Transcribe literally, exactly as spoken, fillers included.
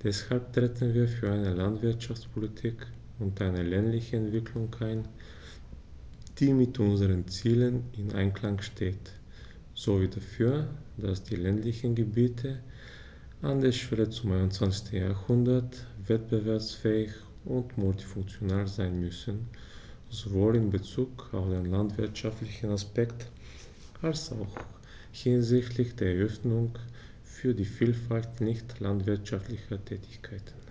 Deshalb treten wir für eine Landwirtschaftspolitik und eine ländliche Entwicklung ein, die mit unseren Zielen in Einklang steht, sowie dafür, dass die ländlichen Gebiete an der Schwelle zum einundzwanzigsten. Jahrhundert wettbewerbsfähig und multifunktional sein müssen, sowohl in Bezug auf den landwirtschaftlichen Aspekt als auch hinsichtlich der Öffnung für die Vielfalt nicht landwirtschaftlicher Tätigkeiten.